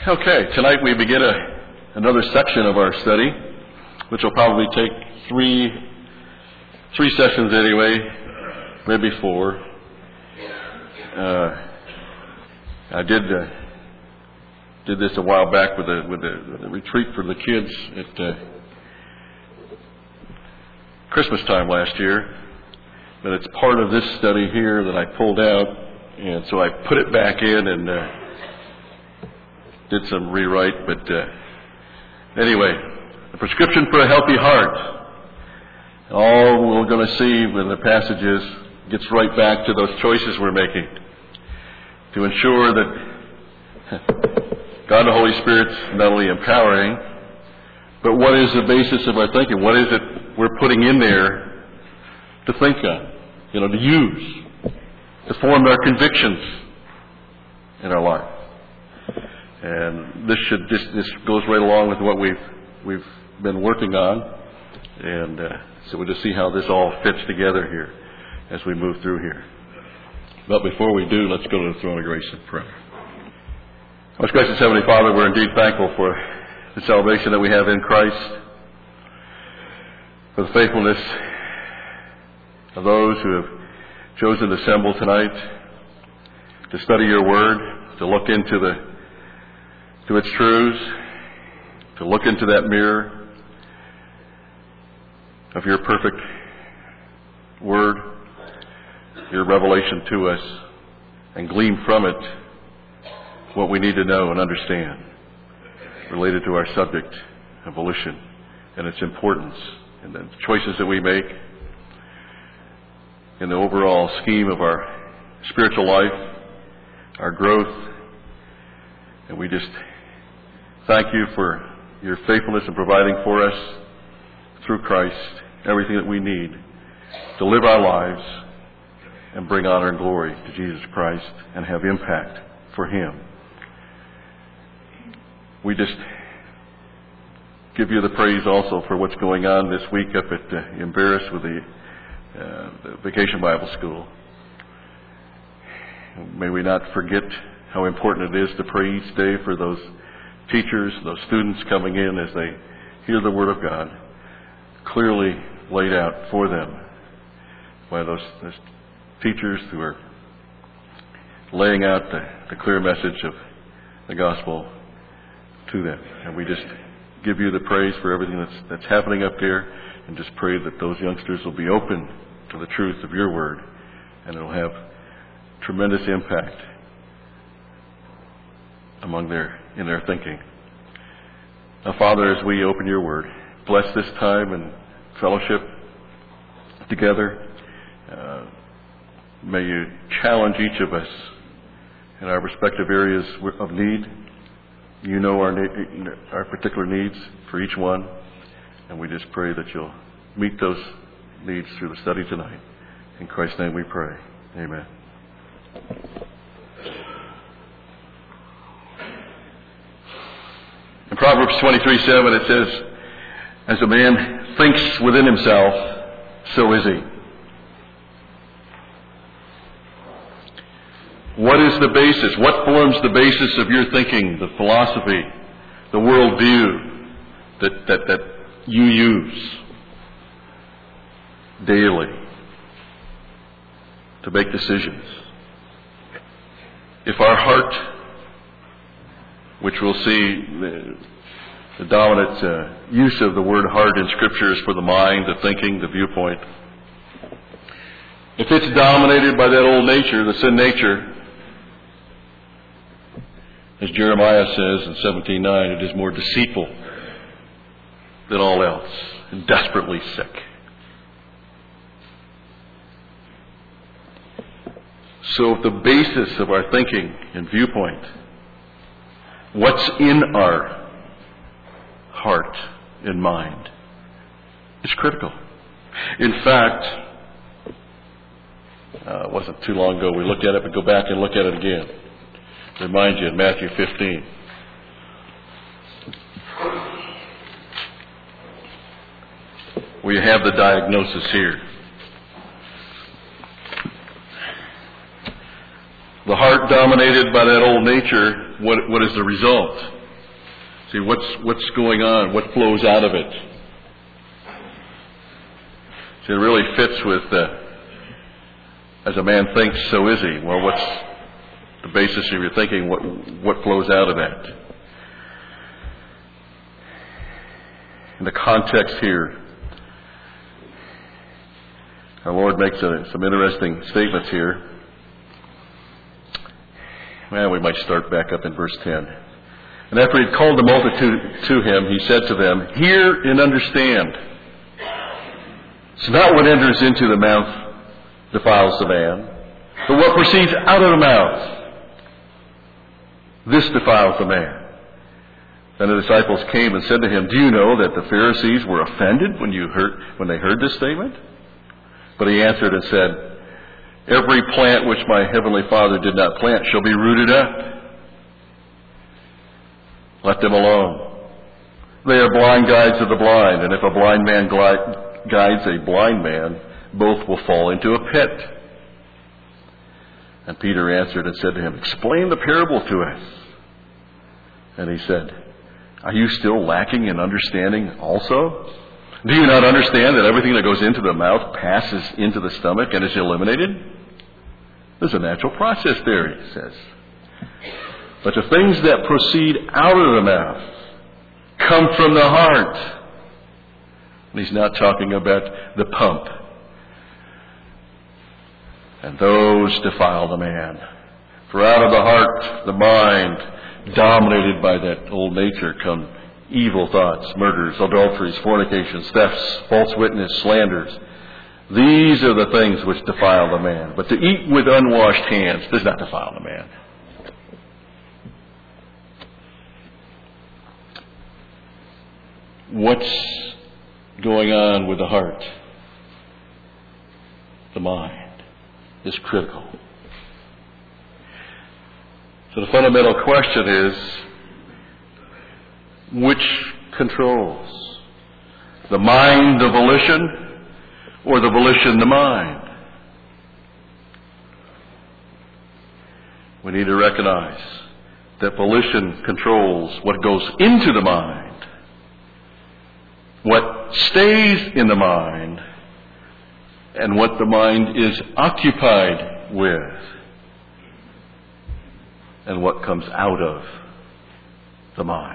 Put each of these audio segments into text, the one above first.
Okay, tonight we begin another section of our study, which will probably take three sessions anyway, maybe four. I did this a while back with a retreat for the kids at Christmas time last year, but it's part of this study here that I pulled out, and so I put it back in and did some rewrite, but anyway, the prescription for a healthy heart. All we're going to see when the passages gets right back to those choices we're making to ensure that God the Holy Spirit's not only empowering, but what is the basis of our thinking? What is it we're putting in there to think on, to use, to form our convictions in our life? And this goes right along with what we've been working on, and so we'll just see how this all fits together here as we move through here. But before we do, let's go to the throne of grace and pray. Most gracious Heavenly Father, we're indeed thankful for the salvation that we have in Christ, for the faithfulness of those who have chosen to assemble tonight to study your word, to look into to its truths, to look into that mirror of your perfect word, your revelation to us, and glean from it what we need to know and understand related to our subject, evolution, and its importance, and the choices that we make in the overall scheme of our spiritual life, our growth. And we just thank you for your faithfulness in providing for us through Christ everything that we need to live our lives and bring honor and glory to Jesus Christ and have impact for Him. We just give you the praise also for what's going on this week up at Embarrass with the Vacation Bible School. May we not forget how important it is to pray each day for those teachers, those students coming in as they hear the Word of God clearly laid out for them by those teachers who are laying out the clear message of the gospel to them. And we just give you the praise for everything that's happening up there, and just pray that those youngsters will be open to the truth of your Word, and it'll have tremendous impact in their thinking. Now, Father, as we open your word, bless this time and fellowship together. May you challenge each of us in our respective areas of need. You know our particular needs for each one, and we just pray that you'll meet those needs through the study tonight. In Christ's name we pray. Amen. In Proverbs 23:7 it says, "As a man thinks within himself, so is he." What is the basis? What forms the basis of your thinking, the philosophy, the worldview that you use daily to make decisions? If our heart, which we'll see the dominant use of the word heart in Scripture is for the mind, the thinking, the viewpoint. If it's dominated by that old nature, the sin nature, as Jeremiah says in 17:9, it is more deceitful than all else and desperately sick. So if the basis of our thinking and viewpoint, what's in our heart and mind, is critical. In fact, it wasn't too long ago we looked at it, but go back and look at it again. Remind you in Matthew 15. We have the diagnosis here. The heart dominated by that old nature what is the result? See, what's going on? What flows out of it? See, it really fits with, as a man thinks, so is he. Well, what's the basis of your thinking? What flows out of that? In the context here, our Lord makes some interesting statements here. Well, we might start back up in verse 10. And after he had called the multitude to him, he said to them, "Hear and understand. It's not what enters into the mouth defiles the man, but what proceeds out of the mouth. This defiles the man." Then the disciples came and said to him, "Do you know that the Pharisees were offended when they heard this statement?" But he answered and said, "Every plant which my heavenly Father did not plant shall be rooted up. Let them alone. They are blind guides of the blind, and if a blind man guides a blind man, both will fall into a pit." And Peter answered and said to him, "Explain the parable to us." And he said, "Are you still lacking in understanding also? Do you not understand that everything that goes into the mouth passes into the stomach and is eliminated? There's a natural process there," he says. "But the things that proceed out of the mouth come from the heart." And he's not talking about the pump. "And those defile the man. For out of the heart, the mind, dominated by that old nature, come evil thoughts, murders, adulteries, fornications, thefts, false witness, slanders. These are the things which defile the man. But to eat with unwashed hands does not defile the man." What's going on with the heart? The mind is critical. So the fundamental question is, which controls? The mind, the volition, or the volition, the mind? We need to recognize that volition controls what goes into the mind, what stays in the mind, and what the mind is occupied with, and what comes out of the mind.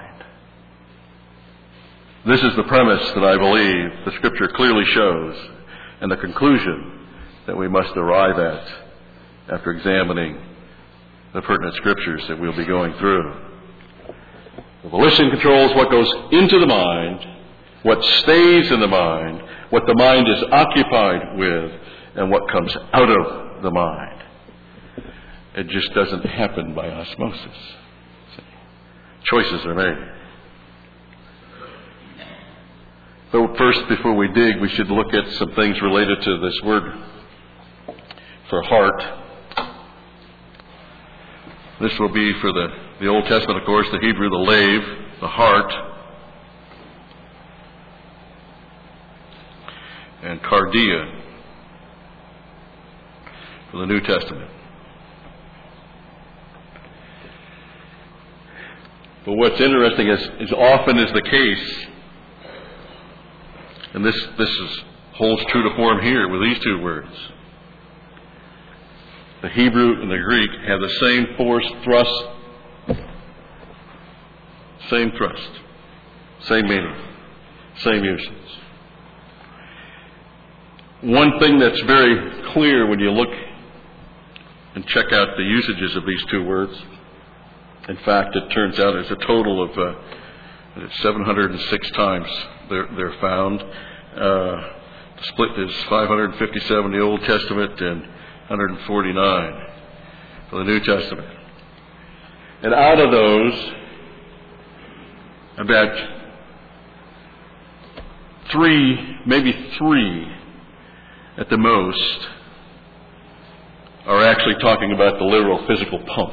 This is the premise that I believe the Scripture clearly shows, and the conclusion that we must arrive at after examining the pertinent Scriptures that we'll be going through. The volition controls what goes into the mind, what stays in the mind, what the mind is occupied with, and what comes out of the mind. It just doesn't happen by osmosis. Choices are made. But first, before we dig, we should look at some things related to this word for heart. This will be for the Old Testament, of course, the Hebrew, the lave, the heart, and cardia for the New Testament. But what's interesting is often is the case, and this holds true to form here with these two words. The Hebrew and the Greek have the same force, thrust, same meaning, same usage. One thing that's very clear when you look and check out the usages of these two words, in fact, it turns out there's a total of 706 times they're found. The split is 557 in the Old Testament and 149 for the New Testament. And out of those, about maybe three at the most, are actually talking about the literal physical pump.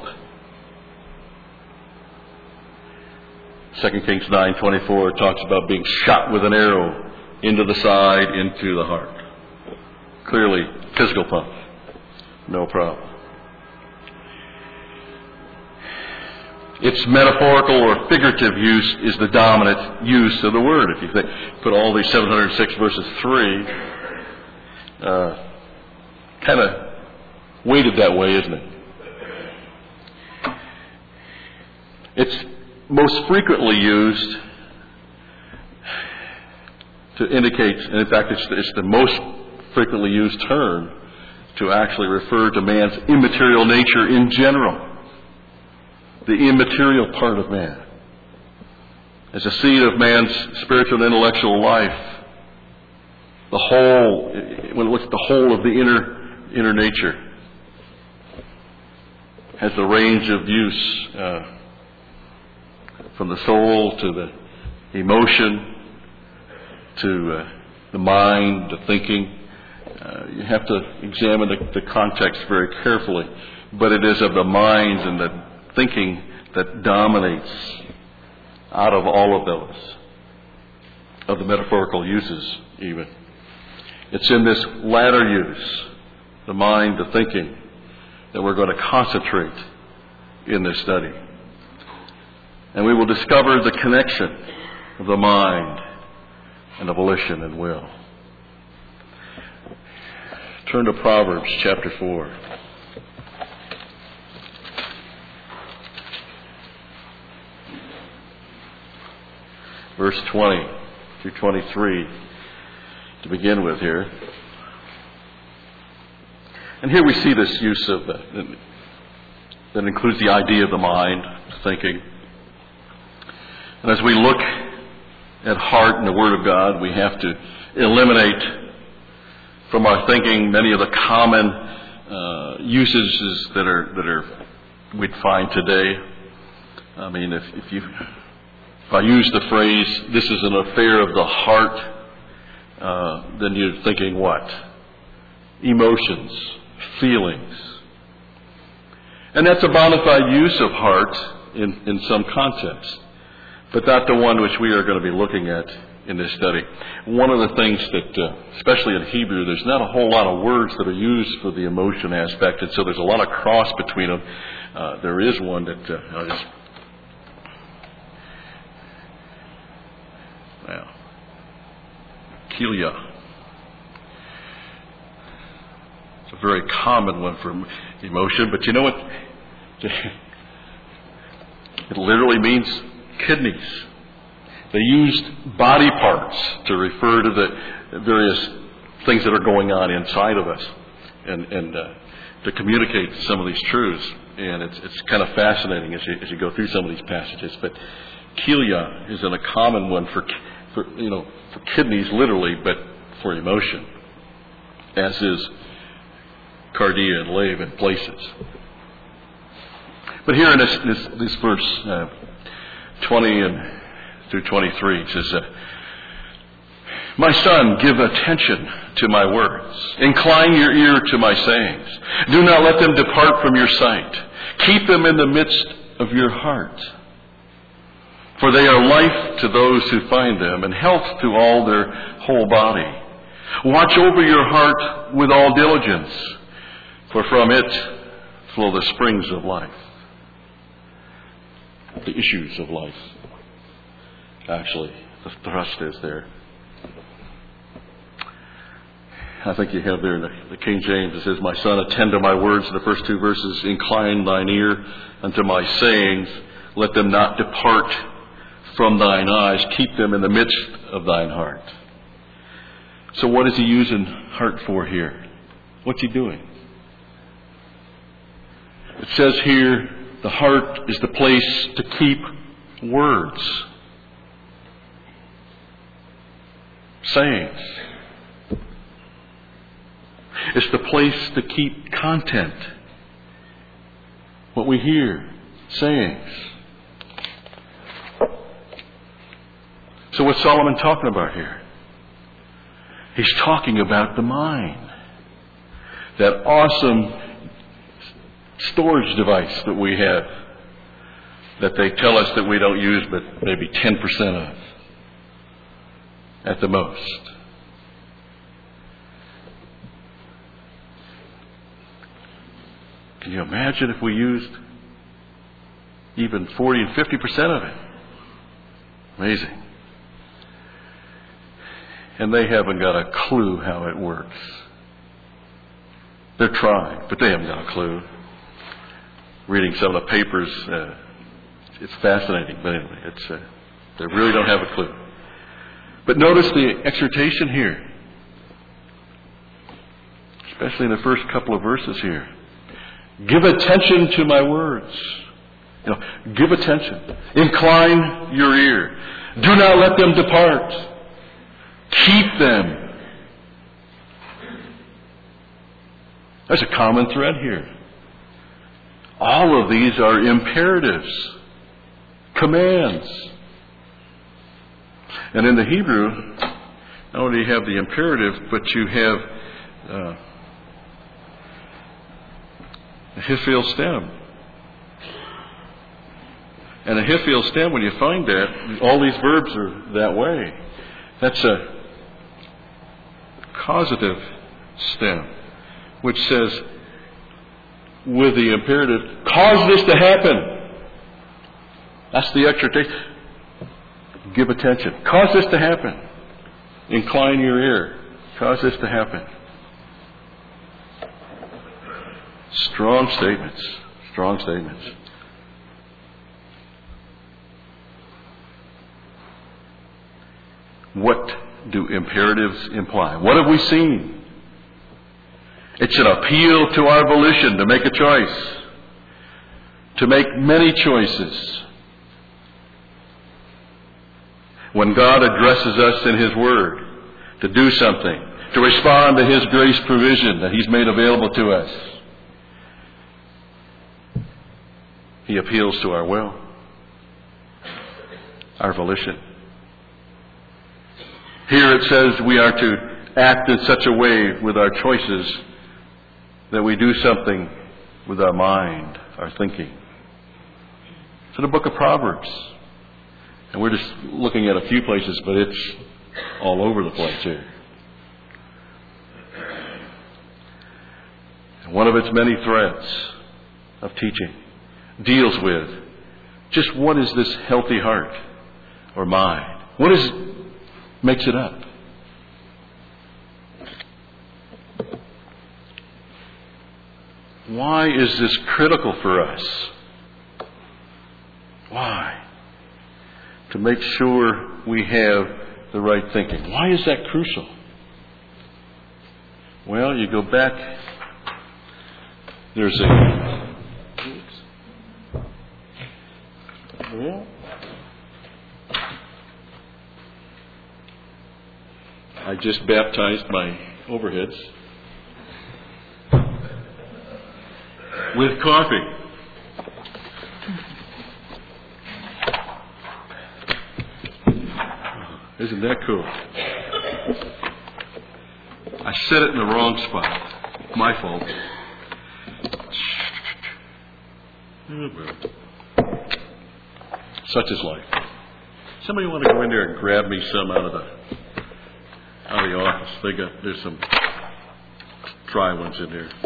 2 Kings 9:24 talks about being shot with an arrow into the side, into the heart. Clearly, physical pump. No problem. its metaphorical or figurative use is the dominant use of the word. If you put all these 706 verses 3, kind of weighted that way, isn't it? It's most frequently used to indicate, and in fact it's the most frequently used term to actually refer to man's immaterial nature in general. The immaterial part of man. As a seed of man's spiritual and intellectual life. The whole, when it looks at the whole of the inner nature, has the range of use from the soul to the emotion to the mind, the thinking. You have to examine the context very carefully, but it is of the mind and the thinking that dominates out of all of those, of the metaphorical uses even. It's in this latter use, the mind, the thinking, that we're going to concentrate in this study. And we will discover the connection of the mind and the volition and will. Turn to Proverbs chapter 4. Verse 20 through 23 to begin with here. And here we see this use of that includes the idea of the mind, thinking. And as we look at heart and the Word of God, we have to eliminate from our thinking many of the common usages that are we'd find today. I mean, if I use the phrase, "this is an affair of the heart," then you're thinking what? Emotions, feelings. And that's a bona fide use of heart in some context, but not the one which we are going to be looking at in this study. One of the things that, especially in Hebrew, there's not a whole lot of words that are used for the emotion aspect, and so there's a lot of cross between them. There is one that I'll just... Well, Kilia. It's a very common one for emotion, but you know what? It literally means kidneys. They used body parts to refer to the various things that are going on inside of us and to communicate some of these truths. And it's kind of fascinating as you go through some of these passages. But Kilia is a common one for kidneys literally, but for emotion, as is cardia and lave in places. But here in this verse 20 and through 23, it says, "My son, give attention to my words. Incline your ear to my sayings. Do not let them depart from your sight. Keep them in the midst of your heart. For they are life to those who find them, and health to all their whole body. Watch over your heart with all diligence, for from it flow the springs of life." The issues of life. Actually, the thrust is there. I think you have there in the King James, it says, "My son, attend to my words," in the first two verses. "Incline thine ear unto my sayings. Let them not depart from thine eyes. Keep them in the midst of thine heart." So what is he using heart for here? What's he doing? It says here, the heart is the place to keep words, sayings. It's the place to keep content, what we hear, sayings. So what's Solomon talking about here? He's talking about the mind. That awesome storage device that we have, that they tell us that we don't use but maybe 10% of at the most. Can you imagine if we used even 40 and 50% of it. Amazing. And they haven't got a clue how it works. They're trying, but they haven't got a clue. Reading some of the papers, it's fascinating, but anyway, they really don't have a clue. But notice the exhortation here, especially in the first couple of verses here. Give attention to my words. Give attention. Incline your ear. Do not let them depart. Keep them. There's a common thread here. All of these are imperatives, commands. And in the Hebrew, not only do you have the imperative, but you have a Hiphil stem. And a Hiphil stem, when you find that, all these verbs are that way. That's a causative stem, which says, with the imperative, cause this to happen. That's the exhortation. Give attention. Cause this to happen. Incline your ear. Cause this to happen. Strong statements. Strong statements. What do imperatives imply? What have we seen? It's an appeal to our volition to make a choice, to make many choices. When God addresses us in His Word to do something, to respond to His grace provision that He's made available to us, He appeals to our will, our volition. Here it says we are to act in such a way with our choices that we do something with our mind, our thinking. It's in the book of Proverbs. And we're just looking at a few places, but it's all over the place here. And one of its many threads of teaching deals with just what is this healthy heart or mind? What makes it up? Why is this critical for us? Why? To make sure we have the right thinking. Why is that crucial? Well, you go back. There's a... Well, I just baptized my overheads with coffee. Isn't that cool? I set it in the wrong spot. My fault. Oh, well. Such is life. Somebody want to go in there and grab me some out of the office? There's some dry ones in there.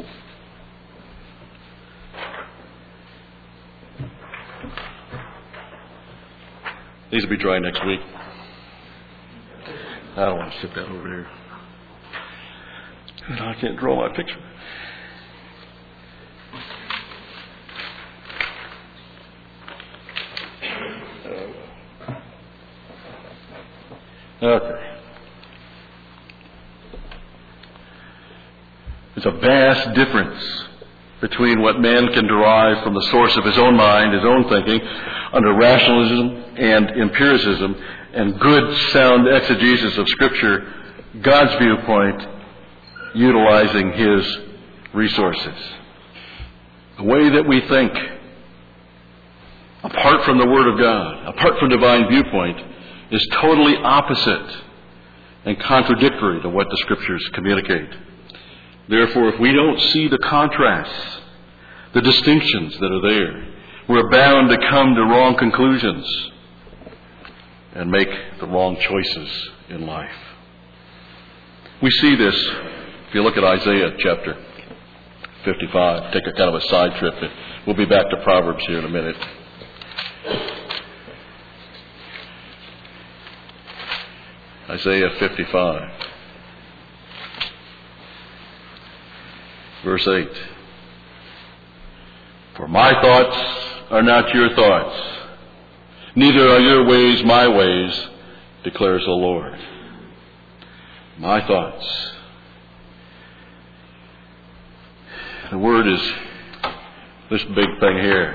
These will be dry next week. I don't want to sit down over here. I can't draw my picture. Okay. There's a vast difference between what man can derive from the source of his own mind, his own thinking, under rationalism and empiricism, and good, sound exegesis of Scripture, God's viewpoint, utilizing His resources. The way that we think, apart from the Word of God, apart from divine viewpoint, is totally opposite and contradictory to what the Scriptures communicate. Therefore, if we don't see the contrasts, the distinctions that are there, we're bound to come to wrong conclusions and make the wrong choices in life. We see this if you look at Isaiah chapter 55. Take a kind of a side trip. We'll be back to Proverbs here in a minute. Isaiah 55. Verse 8. For my thoughts are not your thoughts, neither are your ways my ways, declares the Lord. My thoughts. The word is this big thing here.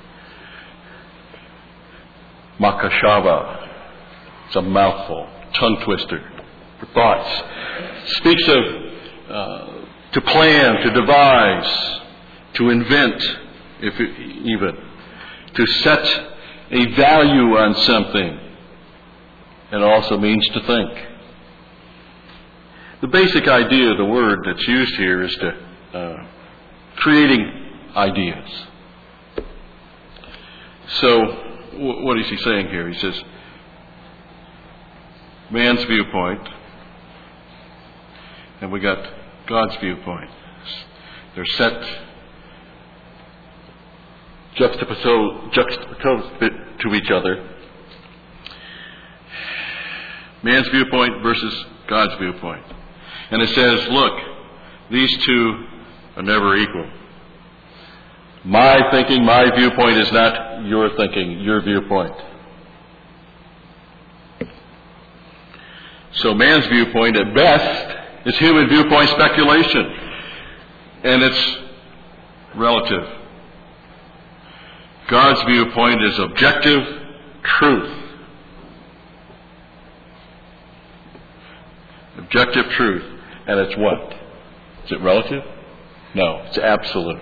Makashava. It's a mouthful, tongue twister for thoughts. Speaks of to plan, to devise, to invent, even to set a value on something. It also means to think. The basic idea of the word that's used here is to creating ideas. So, what is he saying here? He says, man's viewpoint, and we got God's viewpoint. They're set juxtaposed to each other. Man's viewpoint versus God's viewpoint. And it says, look, these two are never equal. My thinking, my viewpoint is not your thinking, your viewpoint. So man's viewpoint at best is human viewpoint speculation. And it's relative. God's viewpoint is objective truth. Objective truth. And it's what? Is it relative? No, it's absolute.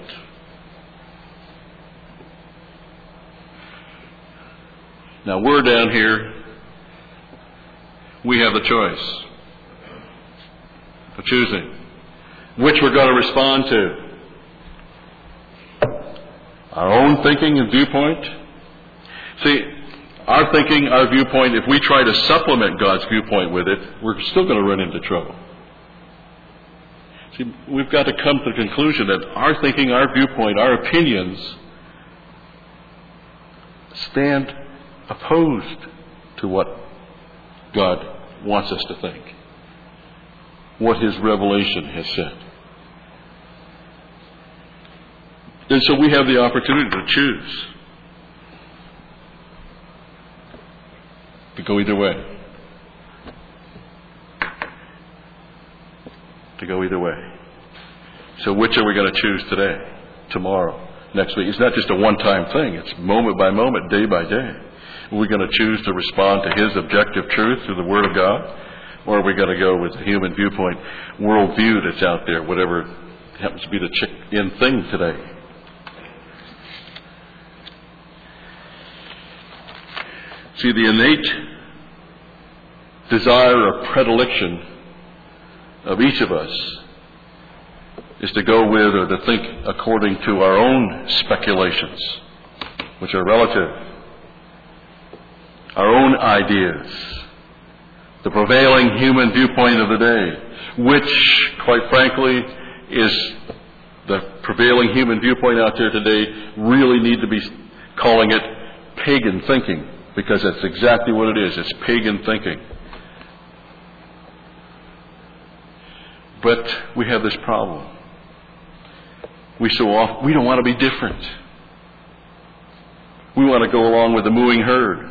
Now we're down here. We have the choice of choosing which we're going to respond to. Our own thinking and viewpoint. See, our thinking, our viewpoint, if we try to supplement God's viewpoint with it, we're still going to run into trouble. See, we've got to come to the conclusion that our thinking, our viewpoint, our opinions stand opposed to what God wants us to think, what His revelation has said. And so we have the opportunity to choose. To go either way. To go either way. So which are we going to choose today, tomorrow, next week? It's not just a one-time thing. It's moment by moment, day by day. Are we going to choose to respond to His objective truth through the Word of God? Or are we going to go with the human viewpoint, worldview that's out there, whatever happens to be the in thing today? See, the innate desire or predilection of each of us is to go with or to think according to our own speculations, which are relative, our own ideas, the prevailing human viewpoint of the day, which, quite frankly, is the prevailing human viewpoint out there today. Really need to be calling it pagan thinking, because that's exactly what it is. It's pagan thinking. But we have this problem. We don't want to be different. We want to go along with the mooing herd.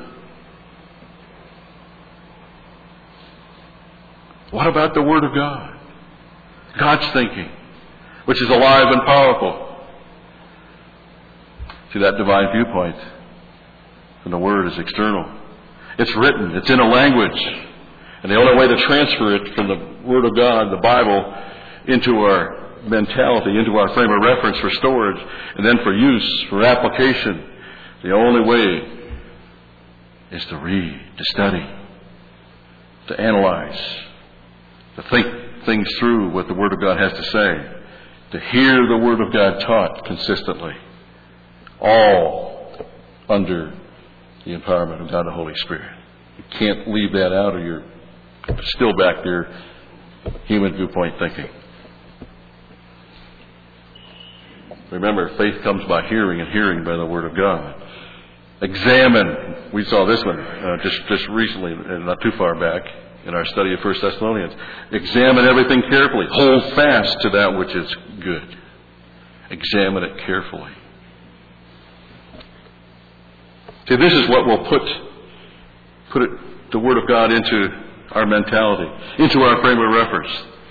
What about the Word of God? God's thinking, which is alive and powerful. See, that divine viewpoint and the Word is external. It's written. It's in a language. And the only way to transfer it from the Word of God, the Bible, into our mentality, into our frame of reference for storage, and then for use, for application, the only way is to read, to study, to analyze, to think things through what the Word of God has to say, to hear the Word of God taught consistently, all under the empowerment of God the Holy Spirit. You can't leave that out, or you're still back there, human viewpoint thinking. Remember, faith comes by hearing, and hearing by the Word of God. Examine. We saw this one just recently, not too far back. in our study of 1 Thessalonians. Examine everything carefully. Hold fast to that which is good. Examine it carefully. See, this is what will put the Word of God into our mentality, into our frame of reference.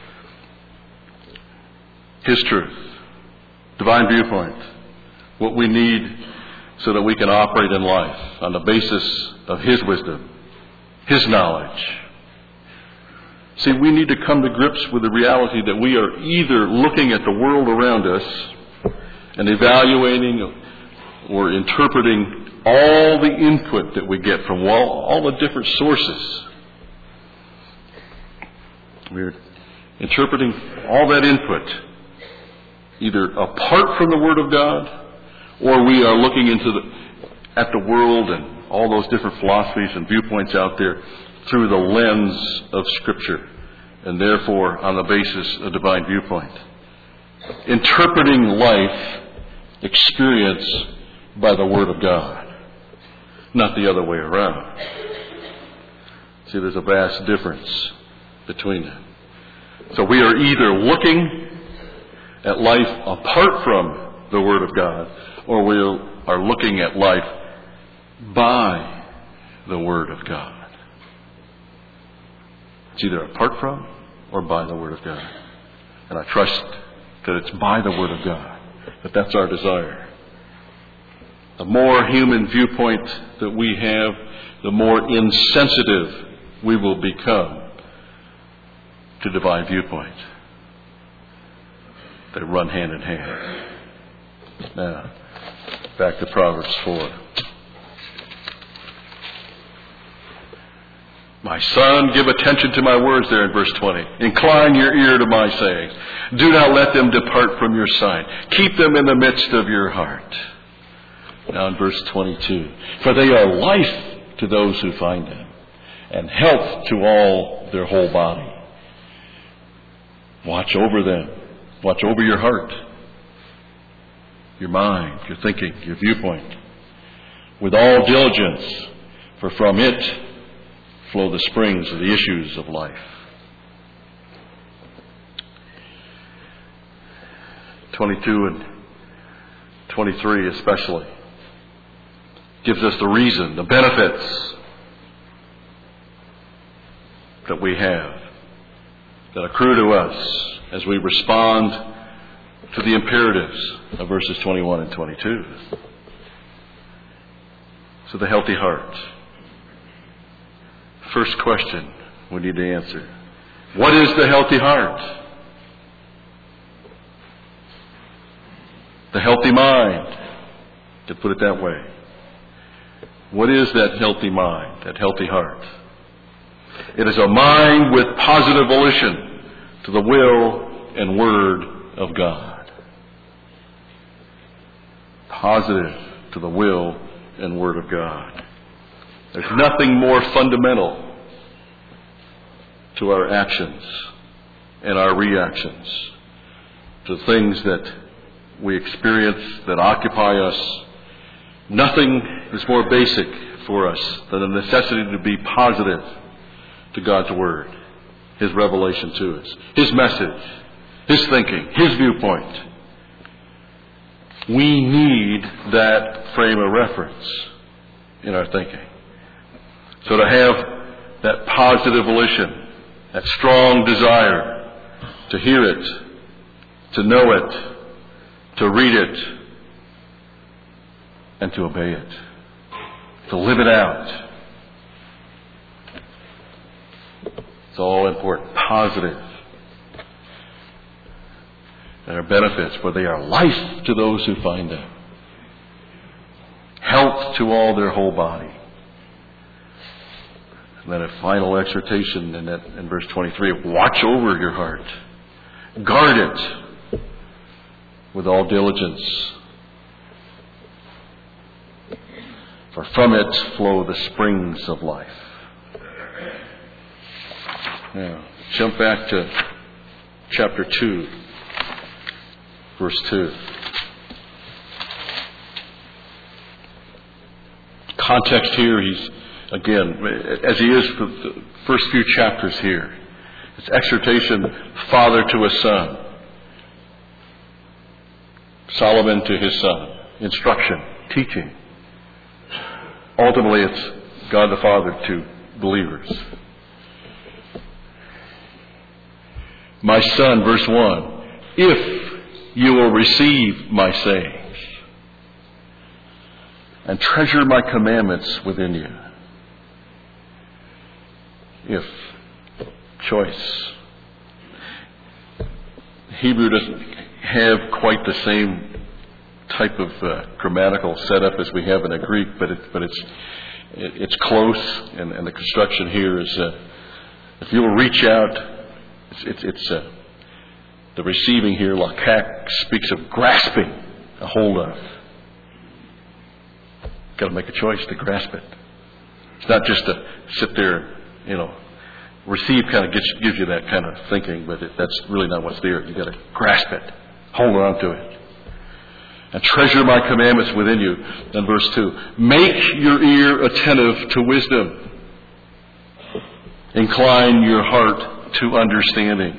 His truth, divine viewpoint, what we need so that we can operate in life on the basis of His wisdom, His knowledge. See, we need to come to grips with the reality that we are either looking at the world around us and evaluating or interpreting all the input that we get from all the different sources. We're interpreting all that input either apart from the Word of God, or we are looking at the world and all those different philosophies and viewpoints out there through the lens of Scripture, and therefore on the basis of divine viewpoint. Interpreting life experience by the Word of God, not the other way around. See, there's a vast difference between them. So we are either looking at life apart from the Word of God, or we are looking at life by the Word of God. It's either apart from or by the Word of God. And I trust that it's by the Word of God, that that's our desire. The more human viewpoint that we have, the more insensitive we will become to divine viewpoint. They run hand in hand. Now, back to Proverbs 4. My son, give attention to my words there in verse 20. Incline your ear to my sayings. Do not let them depart from your sight. Keep them in the midst of your heart. Now in verse 22. For they are life to those who find them, and health to all their whole body. Watch over them. Watch over your heart, your mind, your thinking, your viewpoint, with all diligence, for from it flow the springs of the issues of life. 22 and 23 especially gives us the reason, the benefits that we have, that accrue to us as we respond to the imperatives of verses 21 and 22. So the healthy heart. First question we need to answer. What is the healthy heart? The healthy mind. To put it that way. What is that healthy mind, that healthy heart? It is a mind with positive volition to the will and word of God. Positive to the will and word of God. There's nothing more fundamental to our actions and our reactions, to things that we experience that occupy us. Nothing is more basic for us than the necessity to be positive to God's Word, His revelation to us, His message, His thinking, His viewpoint. We need that frame of reference in our thinking. So to have that positive volition, that strong desire to hear it, to know it, to read it, and to obey it, to live it out. It's all important. Positive. There are benefits, for they are life to those who find them. Health to all their whole body. And then a final exhortation in verse 23. Watch over your heart. Guard it with all diligence. For from it flow the springs of life. Now, jump back to chapter 2, verse 2. Context here, he's Again, as he is for the first few chapters here. It's exhortation, father to a son. Solomon to his son. Instruction, teaching. Ultimately, it's God the Father to believers. My son, verse 1, if you will receive my sayings and treasure my commandments within you. If. Choice. Hebrew doesn't have quite the same type of grammatical setup as we have in the Greek, but it's close, and the construction here is if you will reach out, it's the receiving here. Lakak speaks of grasping a hold of. Got to make a choice to grasp it. It's not just to sit there, receive kind of gives you that kind of thinking, but that's really not what's there. You've got to grasp it, hold on to it, and treasure my commandments within you. Then verse 2, make your ear attentive to wisdom. Incline your heart to understanding.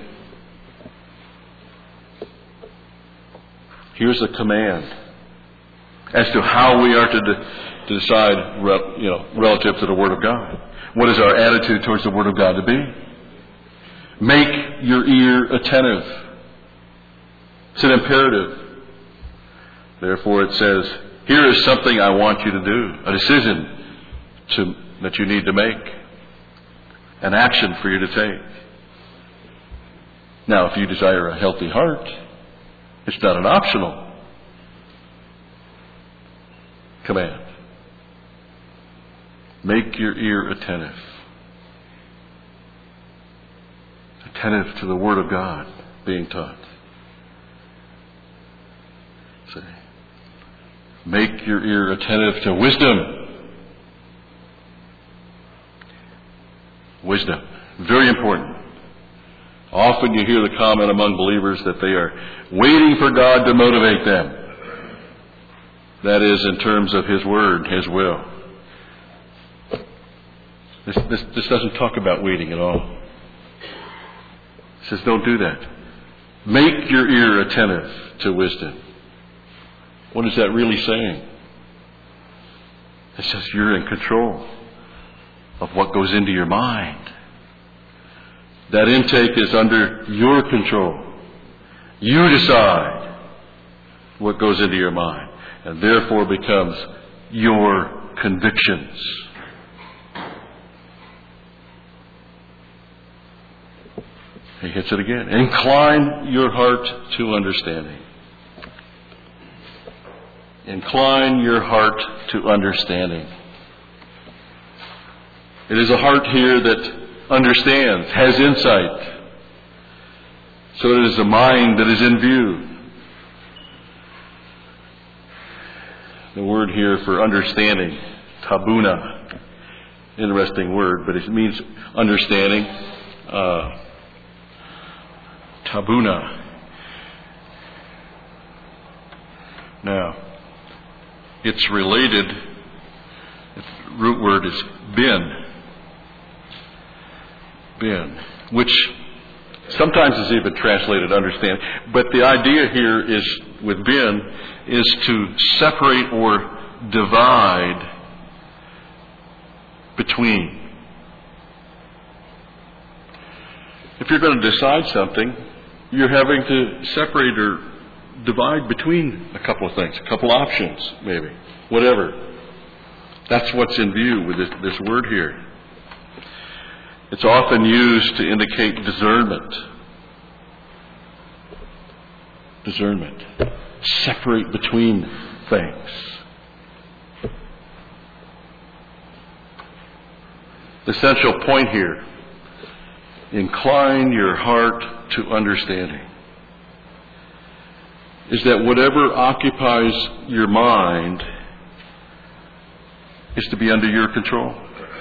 Here's a command as to how we are to decide, relative to the Word of God. What is our attitude towards the Word of God to be? Make your ear attentive. It's an imperative. Therefore it says, here is something I want you to do. A decision that you need to make. An action for you to take. Now, if you desire a healthy heart, it's not an optional command. Make your ear attentive. Attentive to the Word of God being taught. Say, make your ear attentive to wisdom. Wisdom. Very important. Often you hear the comment among believers that they are waiting for God to motivate them. That is, in terms of His Word, His will. This doesn't talk about waiting at all. It says don't do that. Make your ear attentive to wisdom. What is that really saying? It says you're in control of what goes into your mind. That intake is under your control. You decide what goes into your mind, and therefore becomes your convictions. He hits it again. Incline your heart to understanding. Incline your heart to understanding. It is a heart here that understands, has insight. So it is a mind that is in view. The word here for understanding, tabuna, interesting word, but it means understanding. Tabuna. Now, it's related, its root word is bin, which sometimes is even translated understand. But the idea here is, with bin, is to separate or divide between. If you're going to decide something, you're having to separate or divide between a couple of things, a couple options, maybe, whatever. That's what's in view with this word here. It's often used to indicate discernment. Discernment. Separate between things. The essential point here, incline your heart to understanding, is that whatever occupies your mind is to be under your control.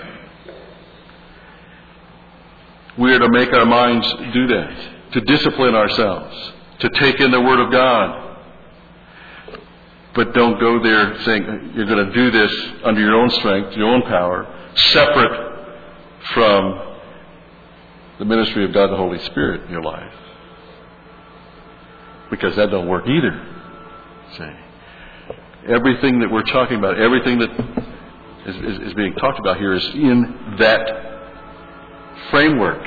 We are to make our minds do that, to discipline ourselves, to take in the Word of God. But don't go there saying you're going to do this under your own strength, your own power. separate from the ministry of God the Holy Spirit in your life. Because that don't work either. See? Everything that we're talking about, everything that is being talked about here is in that framework.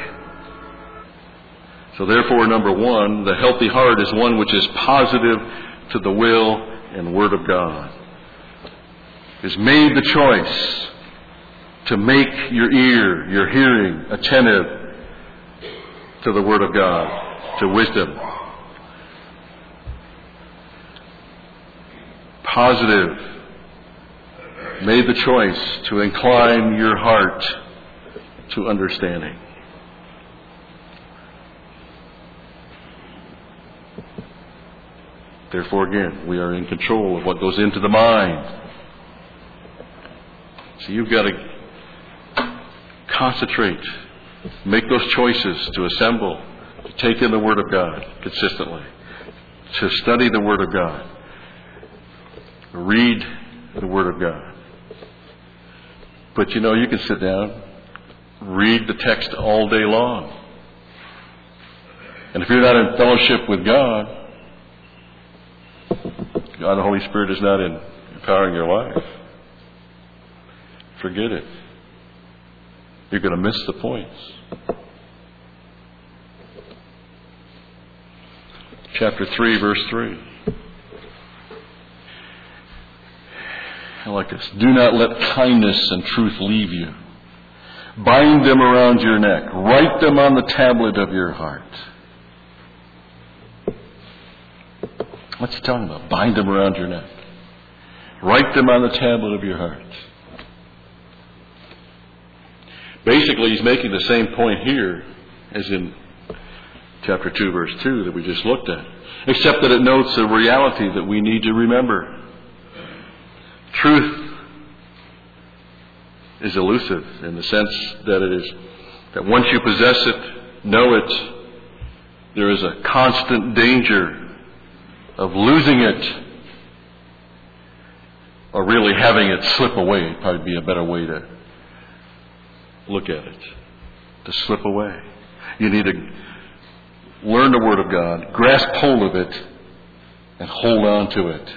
So therefore, number one, the healthy heart is one which is positive to the will and Word of God. Has made the choice to make your ear, your hearing, attentive to the Word of God, to wisdom. Positive. Made the choice to incline your heart to understanding. Therefore, again, we are in control of what goes into the mind. So you've got to concentrate, make those choices to assemble, to take in the Word of God consistently, to study the Word of God, read the Word of God. But you know, you can sit down, read the text all day long. And if you're not in fellowship with God, God the Holy Spirit is not empowering your life. Forget it. You're going to miss the points. Chapter 3, verse 3. I like this. Do not let kindness and truth leave you. Bind them around your neck. Write them on the tablet of your heart. What's he talking about? Bind them around your neck. Write them on the tablet of your heart. Basically, he's making the same point here as in chapter 2, verse 2 that we just looked at, except that it notes a reality that we need to remember. Truth is elusive in the sense that it is that once you possess it, know it, there is a constant danger of losing it or really having it slip away. It'd probably be a better way to look at it. To slip away. You need to learn the Word of God, grasp hold of it, and hold on to it.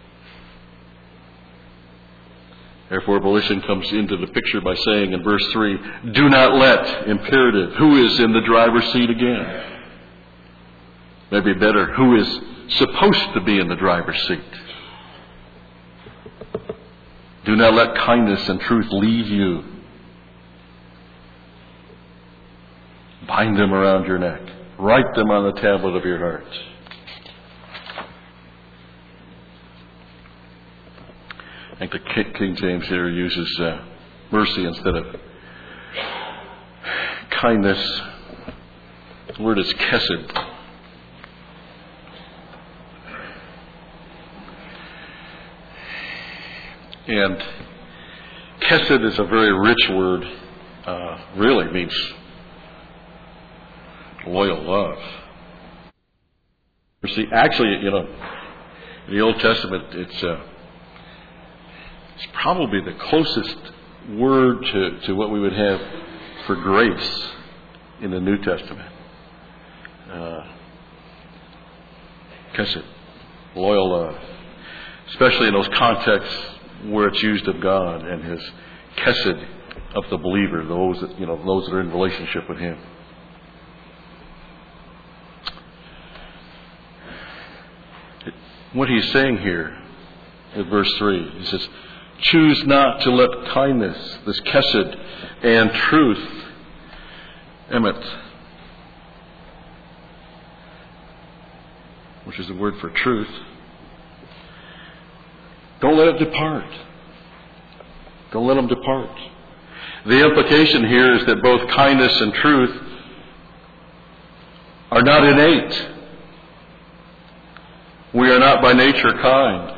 Therefore, volition comes into the picture by saying in verse 3, do not let, imperative. Who is in the driver's seat again? Maybe better, who is supposed to be in the driver's seat? Do not let kindness and truth leave you. Bind them around your neck. Write them on the tablet of your heart. I think the King James here uses mercy instead of kindness. The word is chesed. And chesed is a very rich word. Really means loyal love. See, actually, in the Old Testament, it's probably the closest word to what we would have for grace in the New Testament. Chesed, loyal love, especially in those contexts where it's used of God and His chesed of the believer, those that are in relationship with Him. What he's saying here in verse 3, he says, choose not to let kindness, this chesed, and truth, emet, which is the word for truth, don't let it depart. Don't let them depart. The implication here is that both kindness and truth are not innate. We are not by nature kind.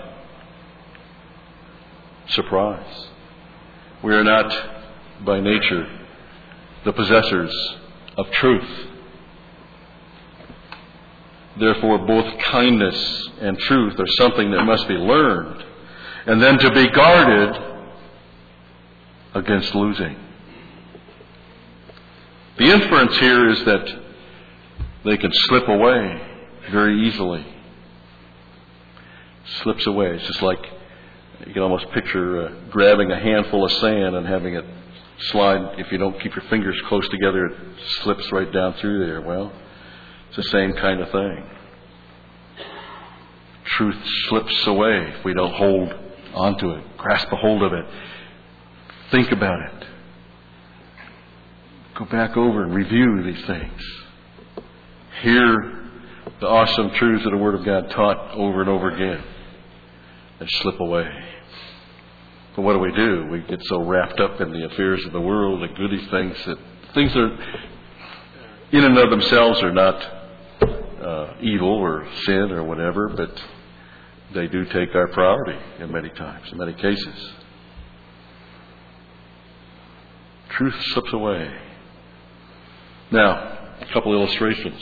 Surprise. We are not by nature the possessors of truth. Therefore, both kindness and truth are something that must be learned and then to be guarded against losing. The inference here is that they can slip away very easily. Slips away. It's just like you can almost picture grabbing a handful of sand and having it slide. If you don't keep your fingers close together, it slips right down through there. Well, it's the same kind of thing. Truth slips away if we don't hold onto it, grasp a hold of it, think about it. Go back over and review these things. Hear the awesome truths of the Word of God taught over and over again and slip away. But what do? We get so wrapped up in the affairs of the world, the goody things that in and of themselves are not evil or sin or whatever, but they do take our priority in many times, in many cases. Truth slips away. Now, a couple illustrations.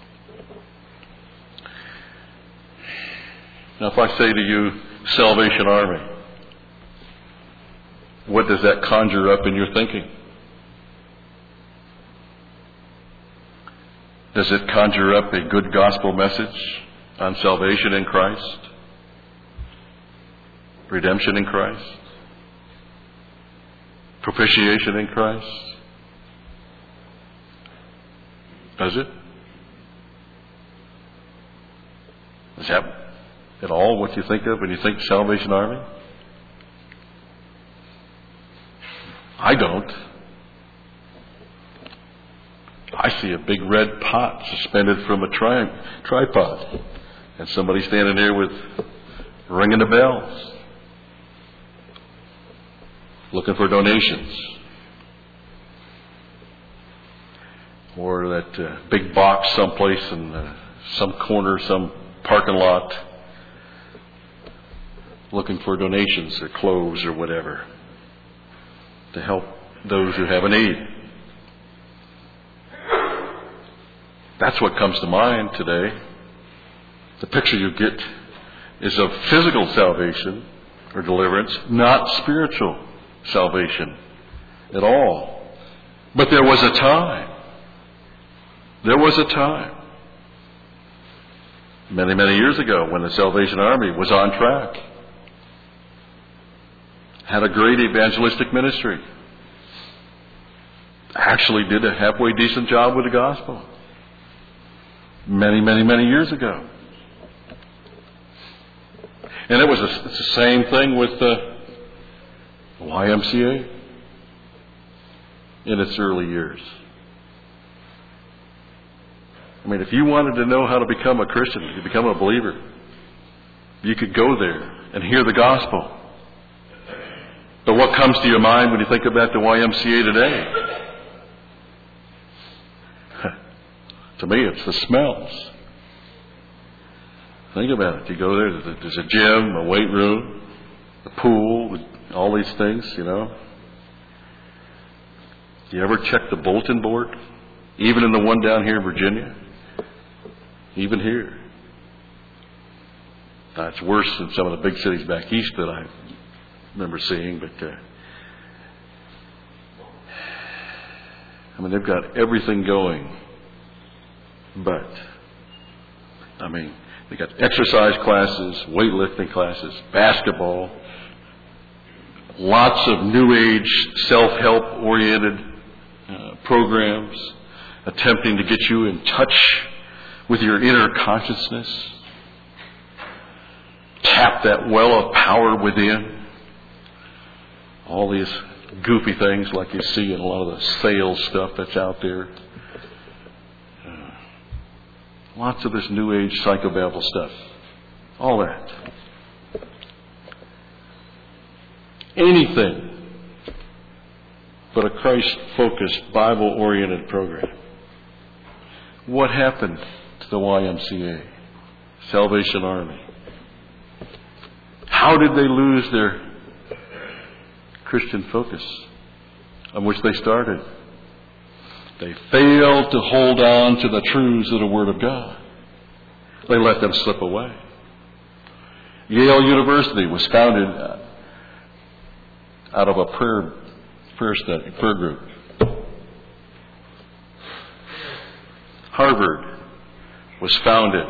Now, if I say to you, Salvation Army, what does that conjure up in your thinking? Does it conjure up a good gospel message on salvation in Christ? Redemption in Christ? Propitiation in Christ? Does it? Is that at all what you think of when you think Salvation Army? I don't. I see a big red pot suspended from a tripod and somebody standing there with ringing the bells, looking for donations. Or that big box someplace in some corner, some parking lot, looking for donations or clothes or whatever to help those who have a need. That's what comes to mind today. The picture you get is of physical salvation or deliverance, not spiritual salvation at all. But there was a time. There was a time, many, many years ago, when the Salvation Army was on track, had a great evangelistic ministry, actually did a halfway decent job with the gospel, many, many, many years ago. And it's the same thing with the YMCA in its early years. I mean, if you wanted to know how to become a Christian, to become a believer, you could go there and hear the gospel. But what comes to your mind when you think about the YMCA today? To me, it's the smells. Think about it. You go there, there's a gym, a weight room, a pool, all these things, you know. Do you ever check the bulletin board? Even in the one down here in Virginia? Even here. Now, it's worse than some of the big cities back east that I remember seeing, but I mean, they've got everything going. But, I mean, they got exercise classes, weightlifting classes, basketball, lots of new age self-help oriented programs attempting to get you in touch with your inner consciousness. Tap that well of power within. All these goofy things like you see in a lot of the sales stuff that's out there. Lots of this new age psychobabble stuff. All that. Anything but a Christ-focused, Bible-oriented program. What happened to the YMCA, Salvation Army? How did they lose their Christian focus on which they started? They failed to hold on to the truths of the Word of God. They let them slip away. Yale University was founded out of a prayer prayer group. Harvard was founded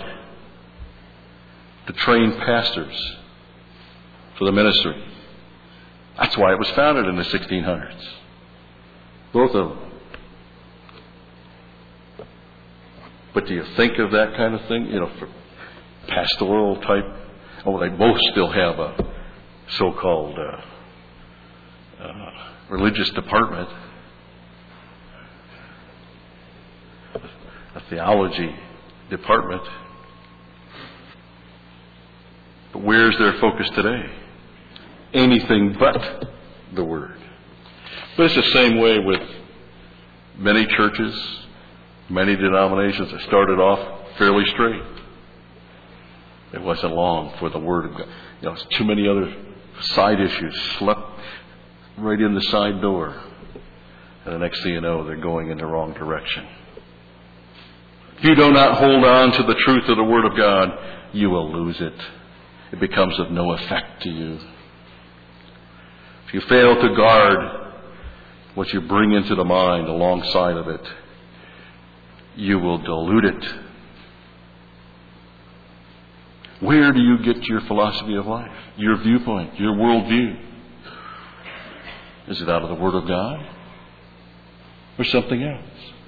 to train pastors for the ministry. That's why it was founded in the 1600s. Both of them. But do you think of that kind of thing? For pastoral type? Oh, they both still have a so-called religious department, a theology department. But where's their focus today? Anything but the Word. But it's the same way with many churches, many denominations that started off fairly straight. It wasn't long for the Word of God. It's too many other side issues slept right in the side door. And the next thing you know, they're going in the wrong direction. If you do not hold on to the truth of the Word of God, you will lose it. It becomes of no effect to you. If you fail to guard what you bring into the mind alongside of it, you will dilute it. Where do you get your philosophy of life, your viewpoint, your worldview? Is it out of the Word of God or something else?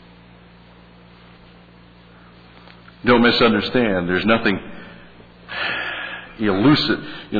Don't misunderstand. There's nothing elusive,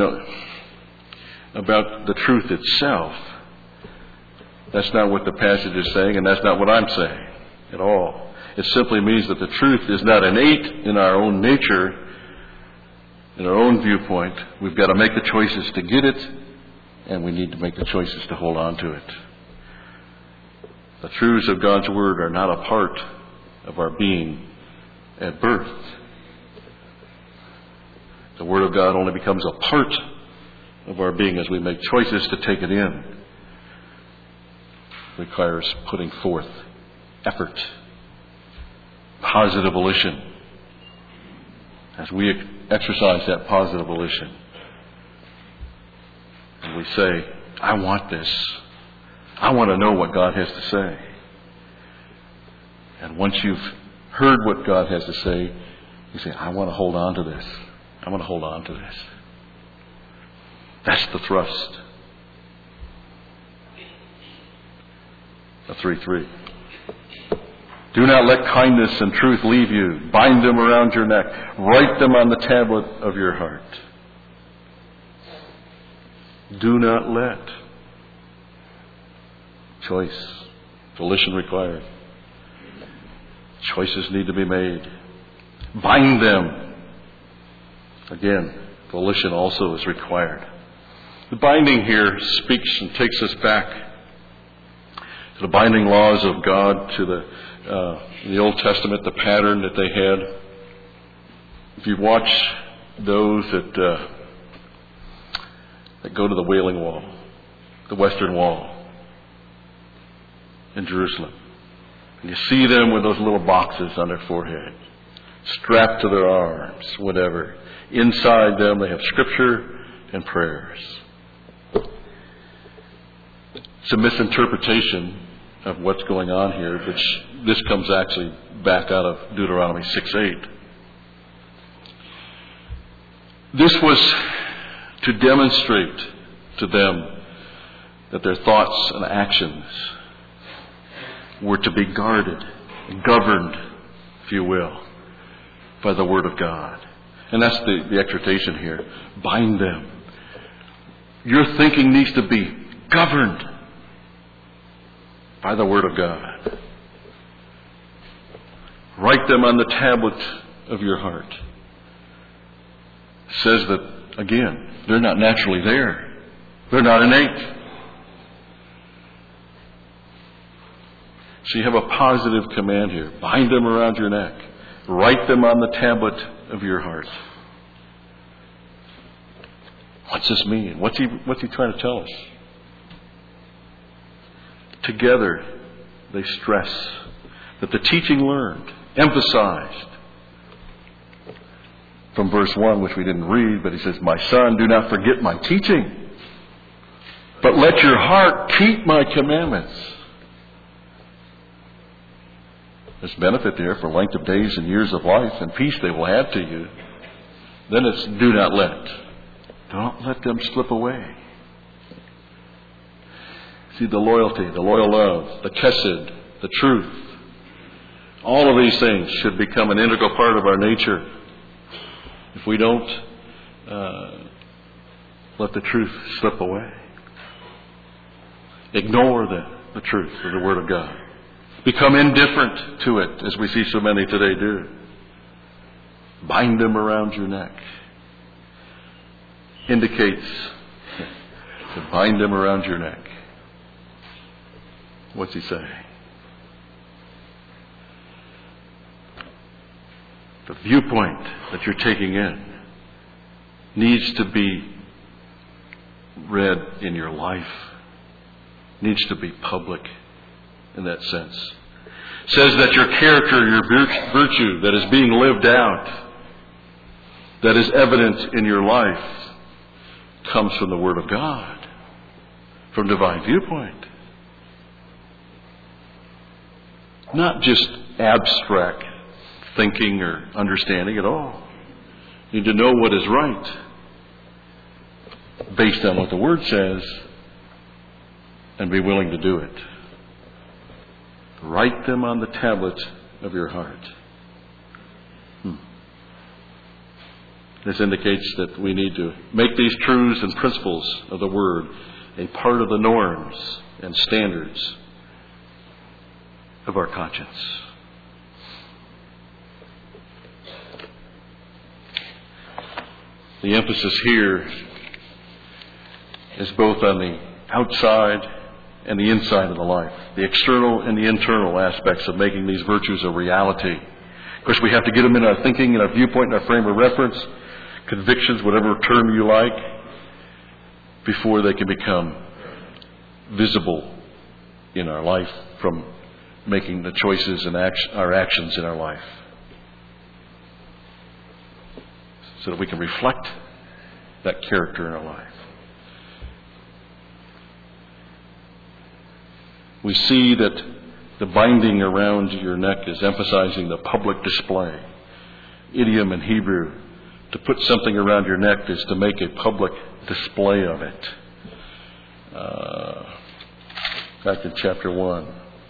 about the truth itself. That's not what the passage is saying, and that's not what I'm saying at all. It simply means that the truth is not innate in our own nature, in our own viewpoint. We've got to make the choices to get it, and we need to make the choices to hold on to it. The truths of God's Word are not a part of our being at birth. The Word of God only becomes a part of our being as we make choices to take it in. It requires putting forth effort, positive volition. As we exercise that positive volition, and we say, I want this. I want to know what God has to say. And once you've heard what God has to say, you say, I want to hold on to this. I want to hold on to this. That's the thrust. The 3:3. Do not let kindness and truth leave you. Bind them around your neck. Write them on the tablet of your heart. Do not let. Choice. Volition required. Choices need to be made. Bind them. Again, volition also is required. The binding here speaks and takes us back to the binding laws of God, to the Old Testament, the pattern that they had. If you watch those that go to the Wailing Wall, the Western Wall in Jerusalem, and you see them with those little boxes on their forehead, strapped to their arms, whatever. Inside them they have Scripture and prayers. It's a misinterpretation of what's going on here, which this comes actually back out of Deuteronomy 6:8. This was to demonstrate to them that their thoughts and actions were to be guarded, governed, if you will, by the Word of God. And that's the exhortation here. Bind them. Your thinking needs to be governed by the Word of God. Write them on the tablet of your heart. It says that, again, they're not naturally there. They're not innate. So you have a positive command here. Bind them around your neck. Write them on the tablet of your heart. What's this mean? What's he trying to tell us? Together, they stress that the teaching learned, emphasized, from verse 1, which we didn't read, but he says, My son, do not forget my teaching. But let your heart keep my commandments. There's benefit there for length of days and years of life and peace they will add to you. Then it's do not let. Don't let them slip away. See, the loyalty, the loyal love, the chesed, the truth. All of these things should become an integral part of our nature. If we don't let the truth slip away. Ignore the truth of the Word of God. Become indifferent to it, as we see so many today do. Bind them around your neck. Indicates to bind them around your neck. What's he say? The viewpoint that you're taking in needs to be read in your life. Needs to be public in that sense. Says that your character, your virtue that is being lived out, that is evident in your life, comes from the Word of God, from divine viewpoint. Not just abstract thinking or understanding at all. You need to know what is right based on what the Word says and be willing to do it. Write them on the tablet of your heart. This indicates that we need to make these truths and principles of the Word a part of the norms and standards of our conscience. The emphasis here is both on the outside and the inside of the life, the external and the internal aspects of making these virtues a reality. Of course, we have to get them in our thinking, in our viewpoint, in our frame of reference, convictions, whatever term you like, before they can become visible in our life from making the choices and our actions in our life. So that we can reflect that character in our life. We see that the binding around your neck is emphasizing the public display. Idiom in Hebrew, to put something around your neck is to make a public display of it. Back in chapter 1.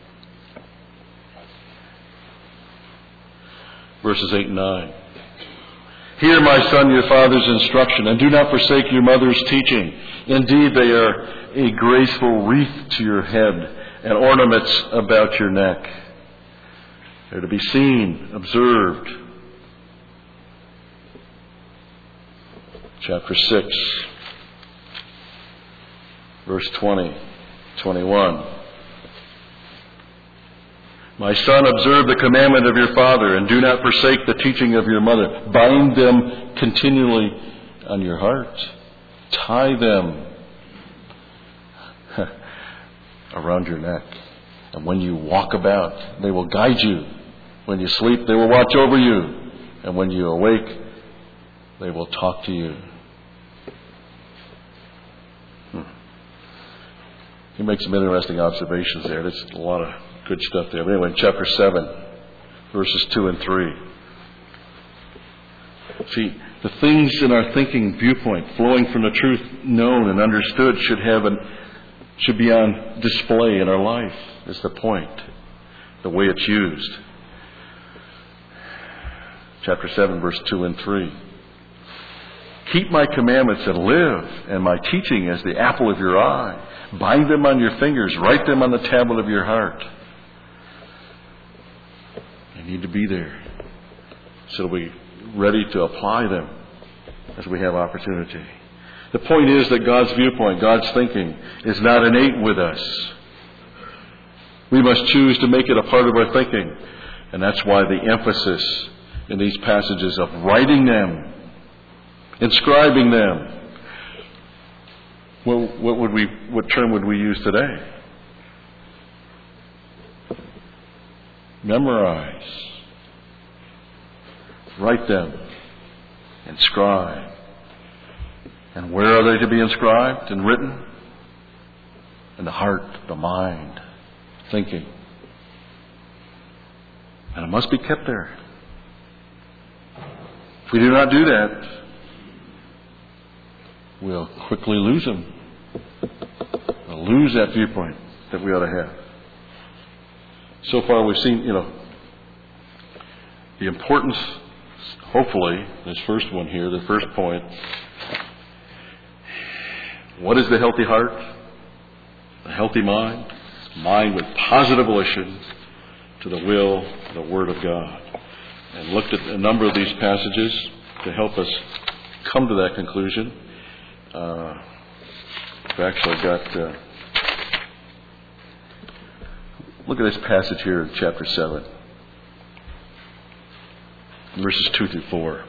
Verses 8 and 9. Hear, my son, your father's instruction, and do not forsake your mother's teaching. Indeed, they are a graceful wreath to your head and ornaments about your neck. They're to be seen, observed. Chapter 6, verse 20, 21. My son, observe the commandment of your father, and do not forsake the teaching of your mother. Bind them continually on your heart. Tie them around your neck. And when you walk about, they will guide you. When you sleep, they will watch over you. And when you awake, they will talk to you. He makes some interesting observations there. There's a lot of good stuff there. But anyway, chapter 7, verses 2 and 3. See, the things in our thinking viewpoint flowing from the truth known and understood should be on display in our life, is the point. The way it's used. Chapter 7, verse 2 and 3. Keep my commandments and live, and my teaching as the apple of your eye. Bind them on your fingers, write them on the tablet of your heart. They need to be there so we're ready to apply them as we have opportunity. The point is that God's viewpoint, God's thinking, is not innate with us. We must choose to make it a part of our thinking. And that's why the emphasis in these passages of writing them, inscribing them. What term would we use today? Memorize. Write them. Inscribe. And where are they to be inscribed and written? and the heart, the mind, thinking. And it must be kept there. If we do not do that, we'll quickly lose them. We'll lose that viewpoint that we ought to have. So far we've seen, the importance, hopefully, this first one here, the first point. What is the healthy heart? The healthy mind? Mind with positive volition to the will, the Word of God. And looked at a number of these passages to help us come to that conclusion. We've actually got... look at this passage here in chapter 7. Verses 2 through 4.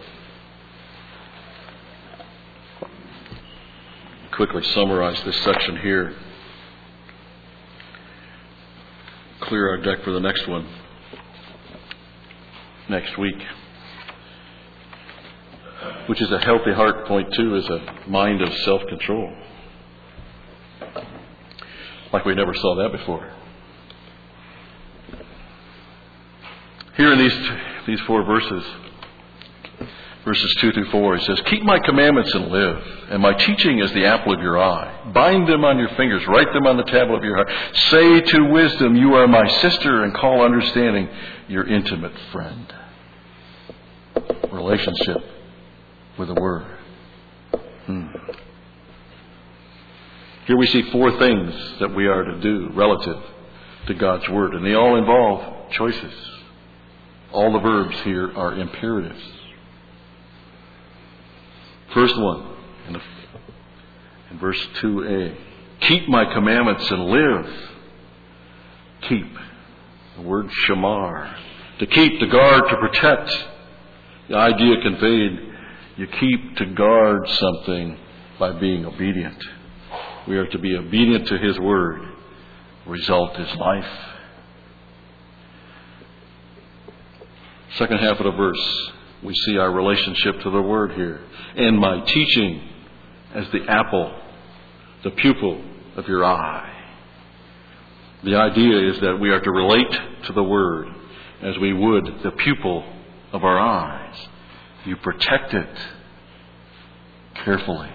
Quickly summarize this section here. Clear our deck for the next one. Next week. Which is a healthy heart. Point 2 is a mind of self-control. Like we never saw that before. Here in these 4 verses, verses 2 through 4, he says, "Keep my commandments and live, and my teaching is the apple of your eye. Bind them on your fingers, write them on the tablet of your heart. Say to wisdom, you are my sister, and call understanding your intimate friend." Relationship with the Word. Here we see 4 things that we are to do relative to God's Word, and they all involve choices. All the verbs here are imperatives. First one, in verse 2a, keep my commandments and live. Keep. The word shamar. To keep, to guard, to protect. The idea conveyed, you keep to guard something by being obedient. We are to be obedient to His Word. Result is life. Second half of the verse, we see our relationship to the Word here. And my teaching as the apple, the pupil of your eye. The idea is that we are to relate to the Word as we would the pupil of our eyes. You protect it carefully.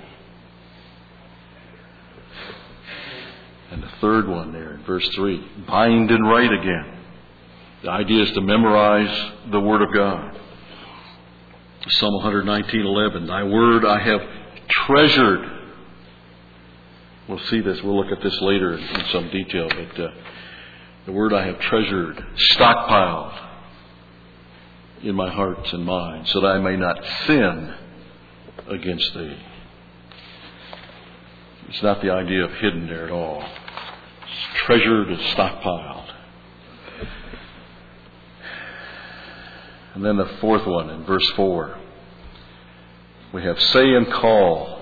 And the third one there in verse 3, bind and write again. The idea is to memorize the Word of God. Psalm 119:11, thy word I have treasured. We'll see this. We'll look at this later in some detail. But the word I have treasured, stockpiled in my heart and mind, so that I may not sin against thee. It's not the idea of hidden there at all. It's treasured and stockpiled. And then the fourth one in verse 4. We have say and call.